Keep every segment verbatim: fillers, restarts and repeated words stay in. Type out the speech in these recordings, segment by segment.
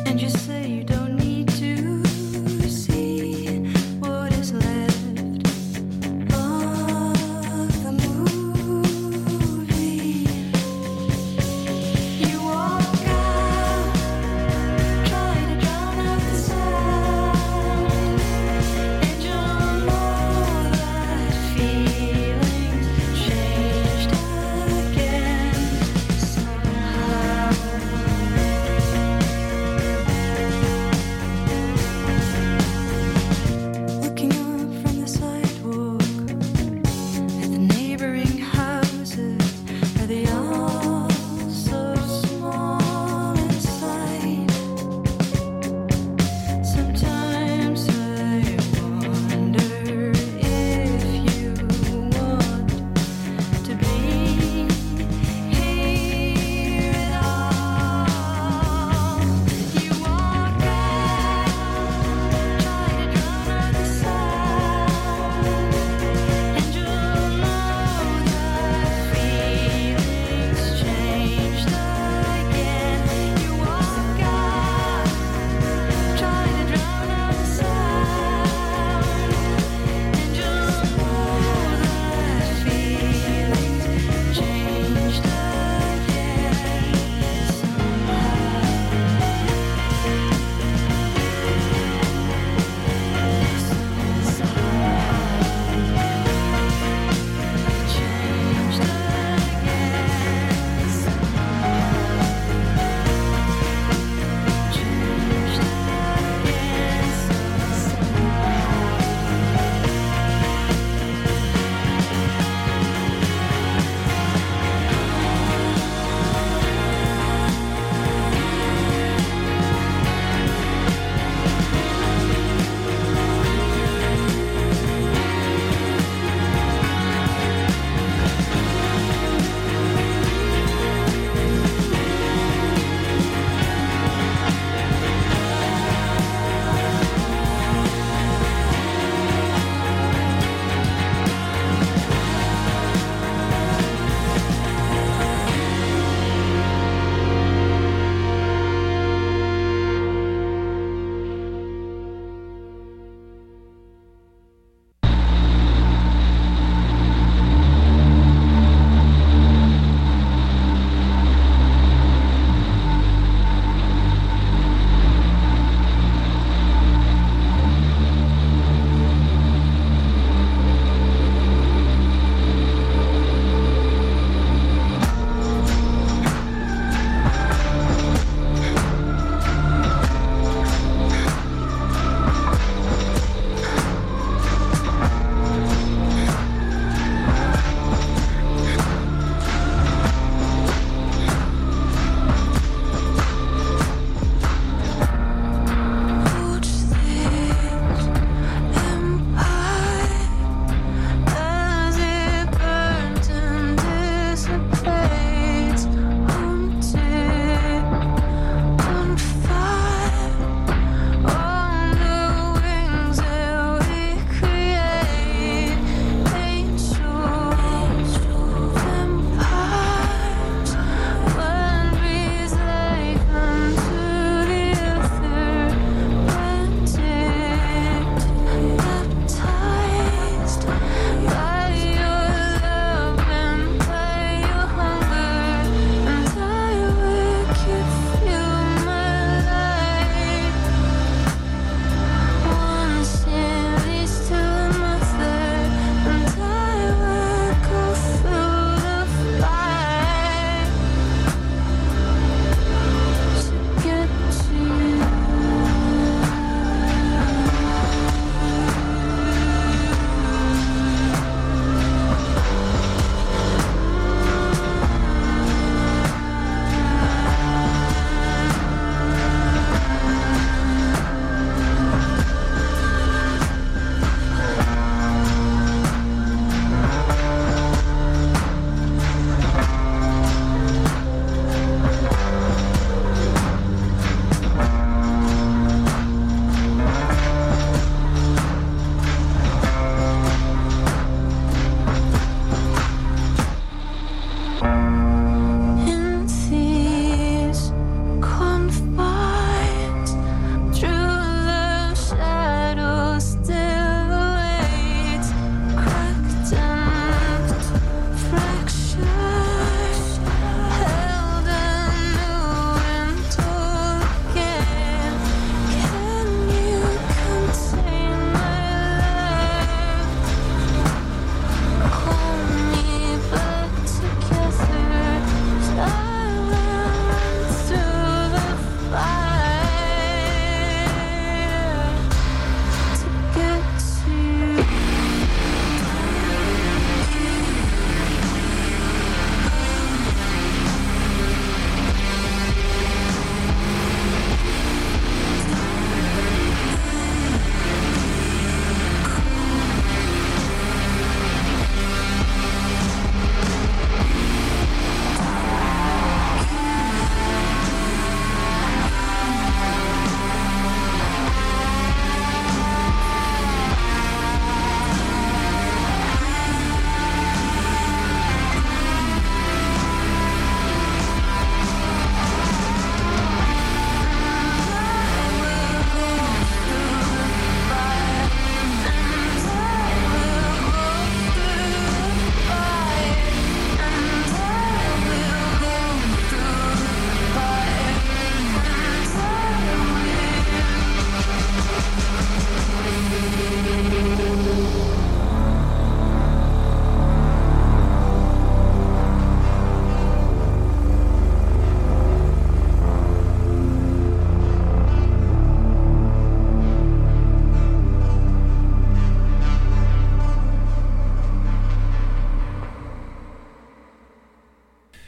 Changed again somehow.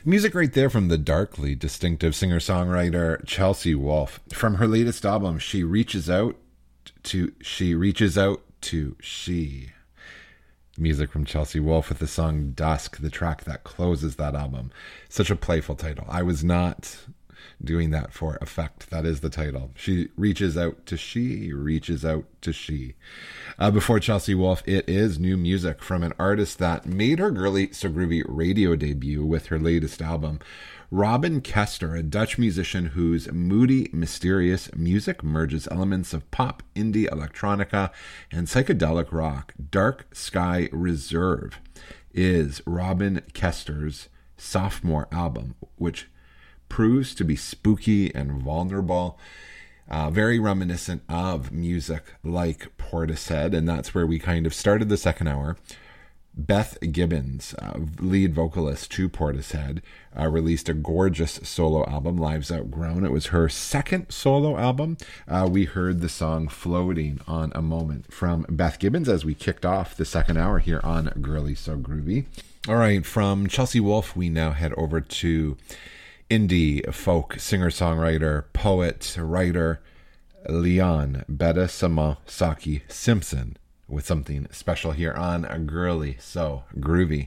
Music right there from the darkly distinctive singer-songwriter Chelsea Wolfe. From her latest album, She Reaches Out to She Reaches Out to She. Music from Chelsea Wolfe with the song Dusk, the track that closes that album. Such a playful title. I was not doing that for effect. That is the title. She reaches out to she, reaches out to she. Uh, before Chelsea Wolfe, it is new music from an artist that made her Girly So Groovy radio debut with her latest album. Robin Kester, a Dutch musician whose moody, mysterious music merges elements of pop, indie, electronica, and psychedelic rock. Dark Sky Reserve is Robin Kester's sophomore album, which proves to be spooky and vulnerable, uh, very reminiscent of music like Portishead, and that's where we kind of started the second hour. Beth Gibbons, uh, lead vocalist to Portishead, uh, released a gorgeous solo album, Lives Outgrown. It was her second solo album. Uh, we heard the song Floating on a Moment from Beth Gibbons as we kicked off the second hour here on Girly So Groovy. All right, from Chelsea Wolfe, we now head over to indie folk singer-songwriter, poet, writer Leon Beda Saki Simpson with something special here on a Girly So Groovy.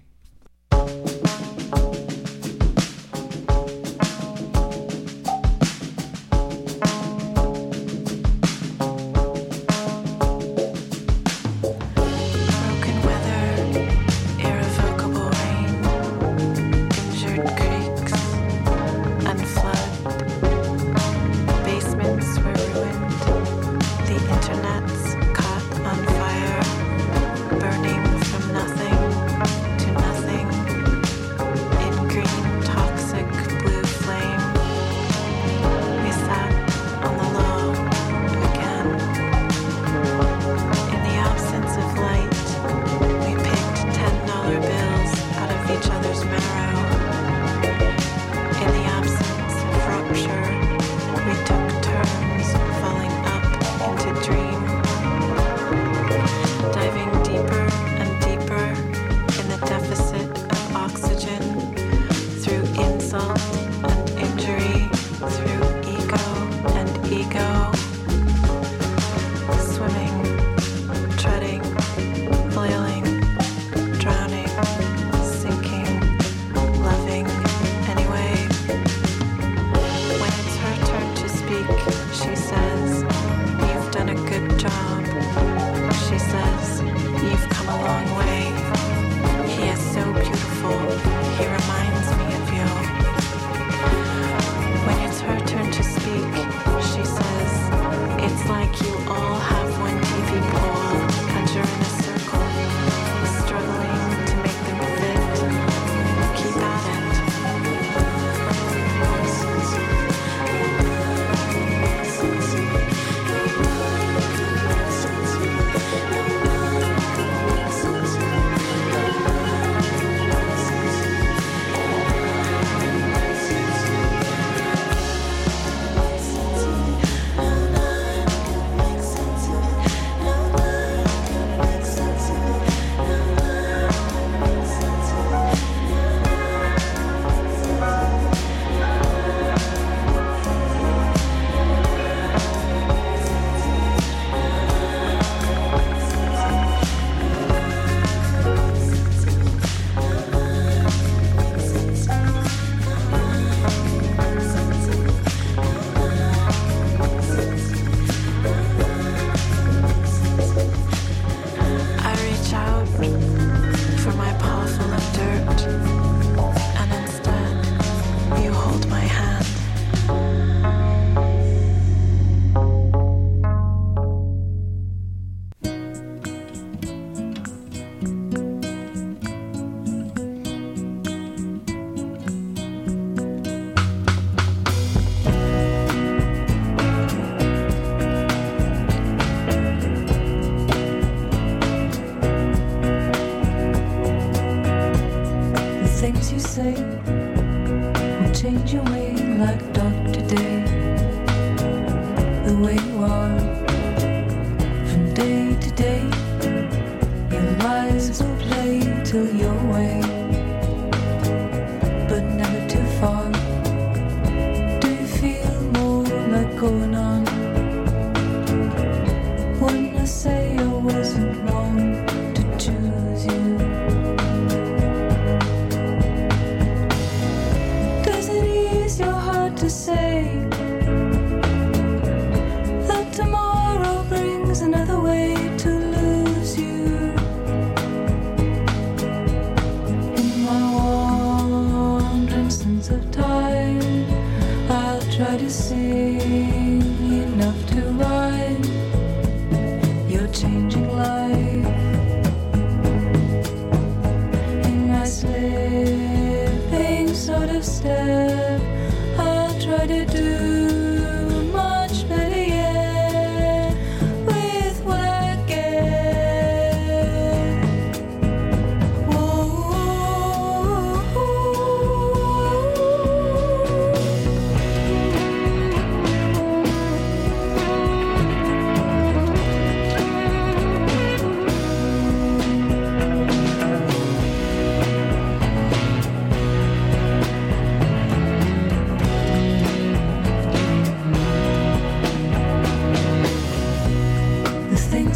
Your way, but never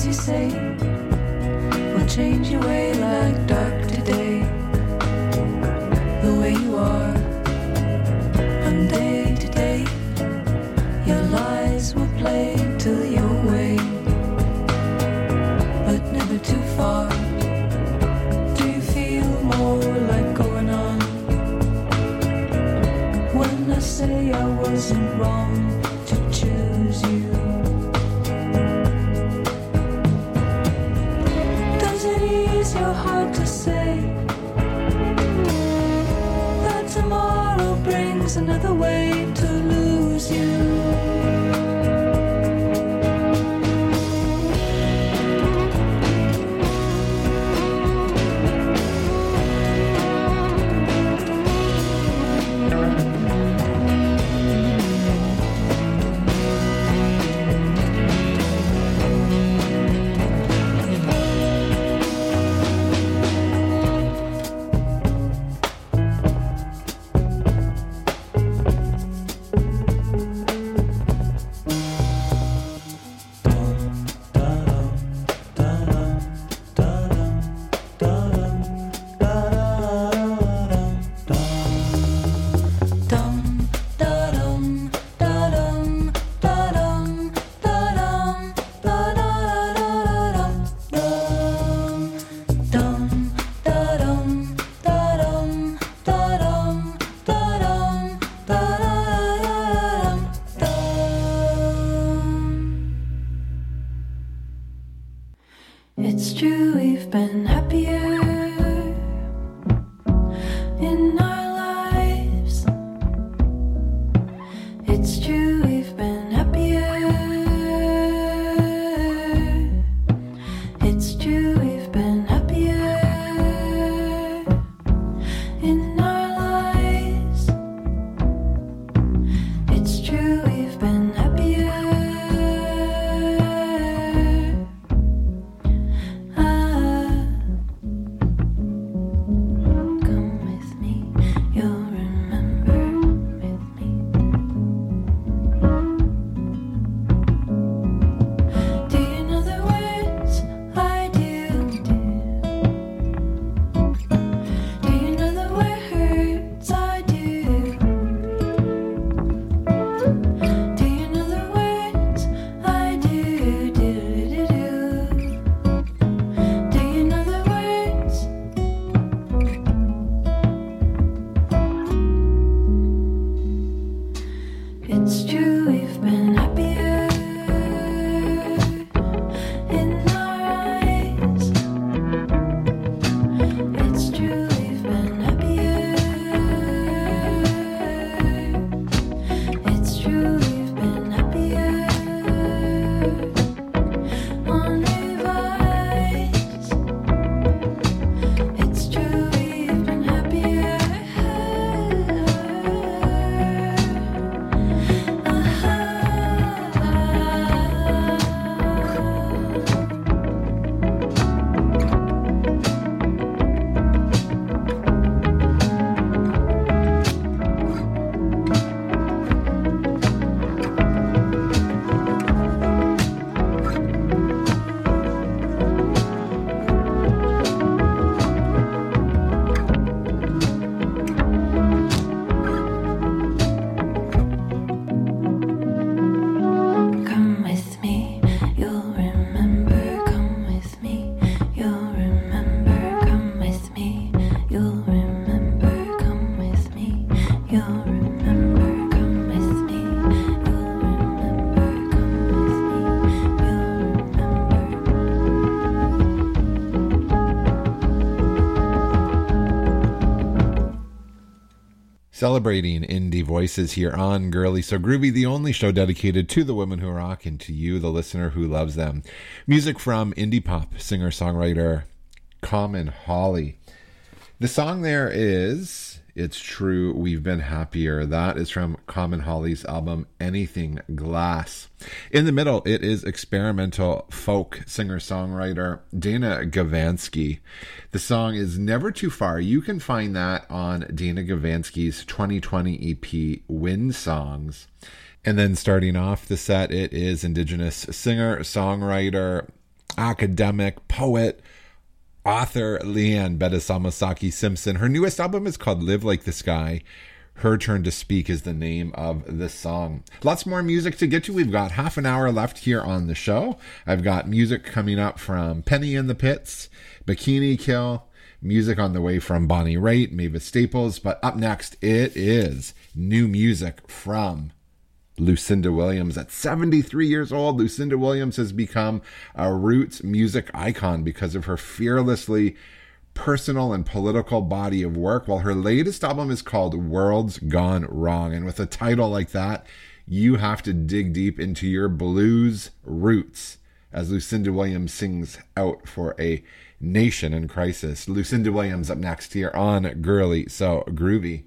you say will change your way like dark today. The way you are from day to day, your lies will play till you're away, but never too far. Do you feel more like going on? When I say I wasn't wrong to choose you, does it ease your heart to say that tomorrow brings another way to lose you? It's true we've been happier in our lives. It's true we've been happier. It's true we've been happier in our lives. It's true we've been happier. It's true we've been happier in our eyes. It's true we've been happier. It's true we've been happier on revise. It's true we've been happier. Celebrating indie voices here on Girly So Groovy, the only show dedicated to the women who rock and to you, the listener who loves them. Music from indie pop singer-songwriter Common Holly. The song there is It's True We've Been Happier. That is from Common Holly's album Anything Glass. In the middle, it is experimental folk singer-songwriter Dana Gavansky. The song is Never Too Far. You can find that on Dana Gavansky's twenty twenty E P Wind Songs. And then starting off the set, it is Indigenous singer-songwriter academic, poet, author Leanne Bedasamasaki Simpson. Her newest album is called Live Like the Sky. Her Turn to Speak is the name of the song. Lots more music to get to. We've got half an hour left here on the show. I've got music coming up from Penny in the Pits, Bikini Kill, music on the way from Bonnie Raitt, Mavis Staples. But up next, it is new music from Lucinda Williams. At seventy-three years old, Lucinda Williams has become a roots music icon because of her fearlessly personal and political body of work. While her latest album is called World's Gone Wrong. And with a title like that, you have to dig deep into your blues roots as Lucinda Williams sings out for a nation in crisis. Lucinda Williams up next here on Girly So Groovy.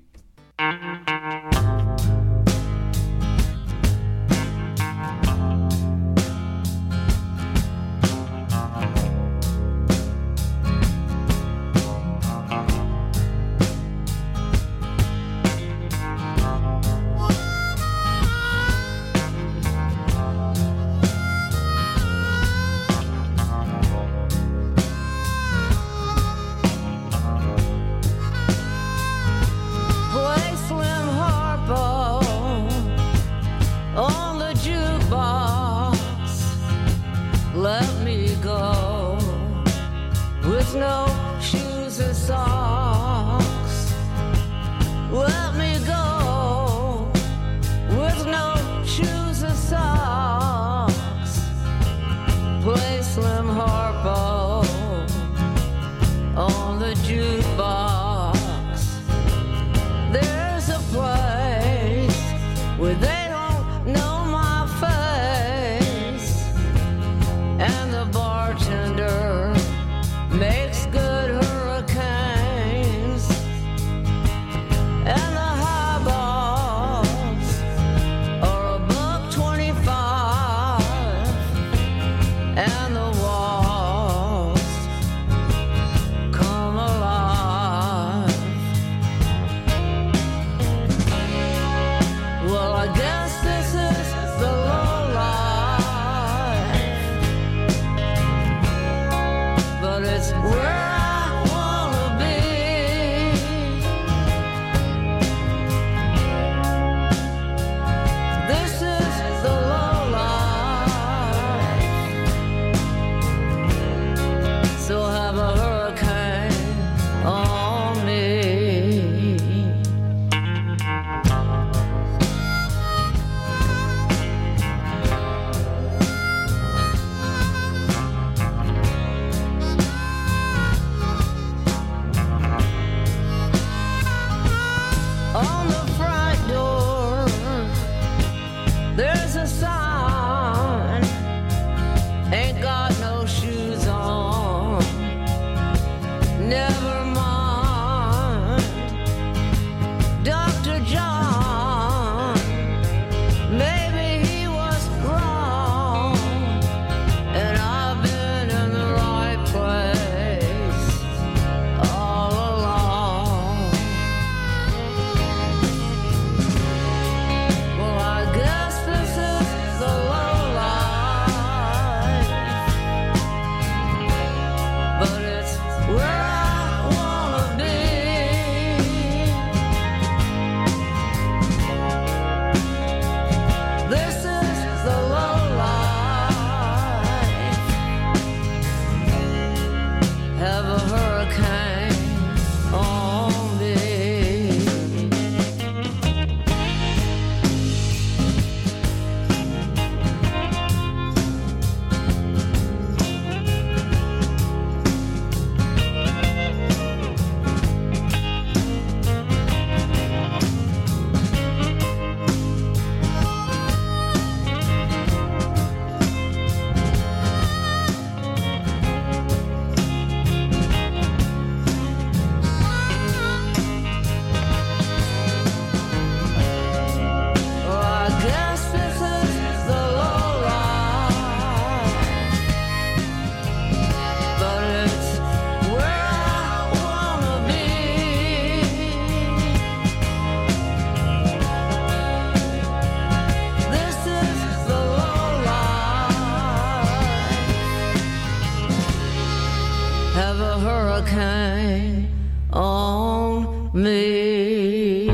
me.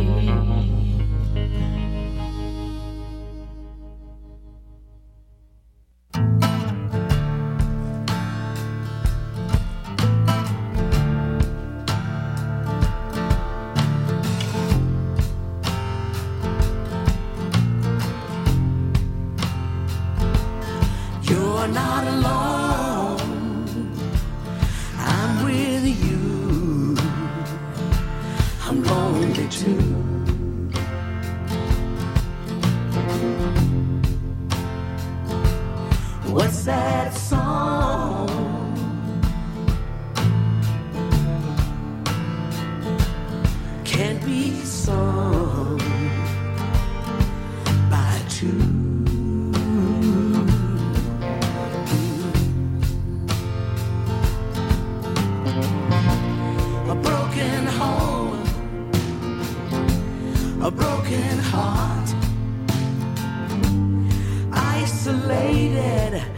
You're not alone. I'm with you. I'm lonely too. What's that song? Can't be sung.